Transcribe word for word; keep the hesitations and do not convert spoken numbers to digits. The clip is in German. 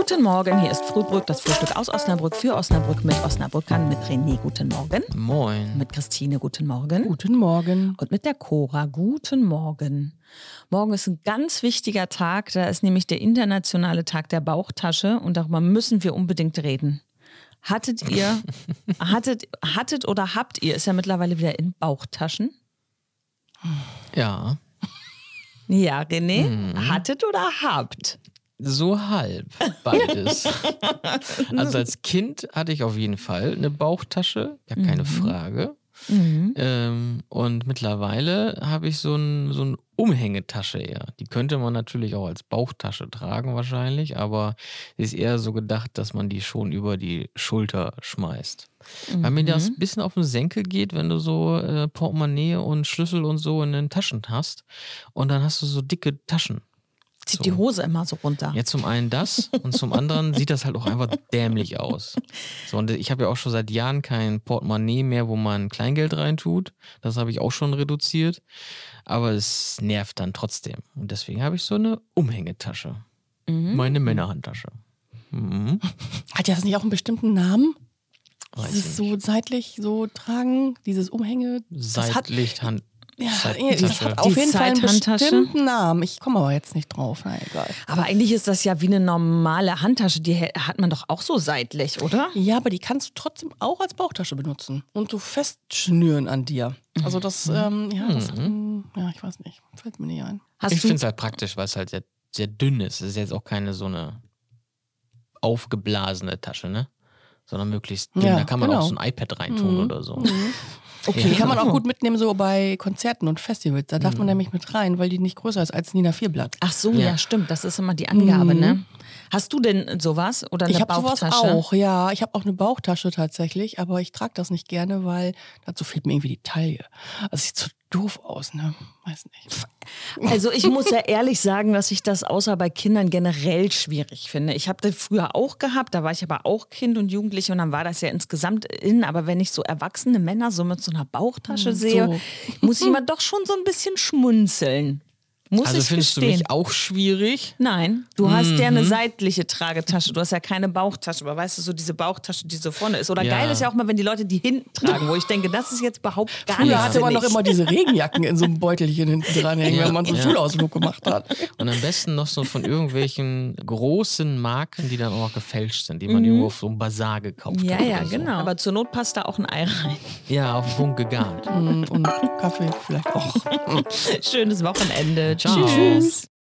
Guten Morgen, hier ist Frühbrück, das Frühstück aus Osnabrück für Osnabrück mit Osnabrückern, mit René, guten Morgen. Moin. Mit Christine, guten Morgen. Guten Morgen. Und mit der Cora, guten Morgen. Morgen ist ein ganz wichtiger Tag, da ist nämlich der internationale Tag der Bauchtasche und darüber müssen wir unbedingt reden. Hattet ihr, hattet, hattet oder habt ihr, ist ja mittlerweile wieder in Bauchtaschen? Ja. Ja, René, Mhm. hattet oder habt? So halb, beides. Also als Kind hatte ich auf jeden Fall eine Bauchtasche, ja keine Mhm. Frage. Mhm. Ähm, und mittlerweile habe ich so ein, so eine Umhängetasche eher. Die könnte man natürlich auch als Bauchtasche tragen wahrscheinlich, aber sie ist eher so gedacht, dass man die schon über die Schulter schmeißt. Mhm. Weil mir das ein bisschen auf den Senkel geht, wenn du so äh, Portemonnaie und Schlüssel und so in den Taschen hast und dann hast du so dicke Taschen. Zieht So. die Hose immer so runter. Ja, zum einen das und zum anderen sieht das halt auch einfach dämlich aus. So, und ich habe ja auch schon seit Jahren kein Portemonnaie mehr, wo man Kleingeld reintut. Das habe ich auch schon reduziert. Aber es nervt dann trotzdem. Und deswegen habe ich so eine Umhängetasche. Mhm. Meine Männerhandtasche. Mhm. Hat das nicht auch einen bestimmten Namen? Weiß Dieses ich so nicht. seitlich so tragen, dieses Umhänge. Das hat, Seitlich, Hand. ja, Seittasche. das hat auf Die jeden Fall einen Side-Handtasche? bestimmten Namen. Ich komme aber jetzt nicht drauf. Na egal. Aber eigentlich ist das ja wie eine normale Handtasche. Die hä- hat man doch auch so seitlich, oder? Ja, aber die kannst du trotzdem auch als Bauchtasche benutzen und so festschnüren an dir. Also das, ähm, ja, das hat, ein- ja, ich weiß nicht, fällt mir nicht ein. Hast Ich du? finde es halt praktisch, weil es halt sehr, sehr dünn ist. Es ist jetzt auch keine so eine aufgeblasene Tasche, ne? Sondern möglichst dünn. Ja, Da kann man genau. auch so ein iPad reintun Mhm. oder so. Okay, Ja. die kann man auch gut mitnehmen so bei Konzerten und Festivals. Da darf man Mhm. nämlich mit rein, weil die nicht größer ist als ein D I N A vier Blatt. Ach so, ja. Ja. stimmt. Das ist immer die Angabe, Mhm. ne? Hast du denn sowas oder eine Ich habe sowas Bauchtasche? auch, ja. Ich habe auch eine Bauchtasche tatsächlich, aber ich trage das nicht gerne, weil dazu fehlt mir irgendwie die Taille. Also sieht so doof aus, ne? Weiß nicht. Also ich muss ja ehrlich sagen, dass ich das außer bei Kindern generell schwierig finde. Ich habe das früher auch gehabt, da war ich aber auch Kind und Jugendliche und dann war das ja insgesamt in. Aber wenn ich so erwachsene Männer so mit so einer Bauchtasche sehe, so. muss ich immer doch schon so ein bisschen schmunzeln. Muss Also ich findest du gestehen. mich auch schwierig? Nein, du hast ja eine seitliche Tragetasche. Du hast ja keine Bauchtasche, aber weißt du, so diese Bauchtasche, die so vorne ist. Oder Ja. geil ist ja auch mal, wenn die Leute die hinten tragen, wo ich denke, das ist jetzt überhaupt gar Früher nichts. hatte man für doch mich. immer diese Regenjacken in so einem Beutelchen hinten dranhängen, Ja, wenn man so einen ja. Schulausflug gemacht hat. Und am besten noch so von irgendwelchen großen Marken, die dann auch noch gefälscht sind, die man irgendwo auf so einem Bazar gekauft Ja, hat. ja, oder so. genau. Aber zur Not passt da auch ein Ei rein. Ja, auf den Punkt gegart. Und Kaffee vielleicht auch. Schönes Wochenende. Ciao. Tschüss.